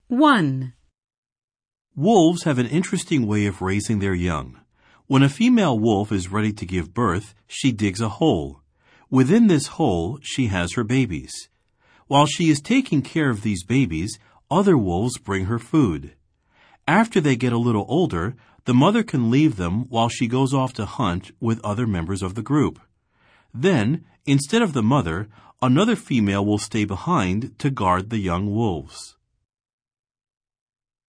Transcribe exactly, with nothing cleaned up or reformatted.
one. Wolves have an interesting way of raising their young. When a female wolf is ready to give birth, she digs a hole. Within this hole, she has her babies. While she is taking care of these babies, other wolves bring her food. After they get a little older, the mother can leave them while she goes off to hunt with other members of the group. Then, instead of the mother, another female will stay behind to guard the young wolves.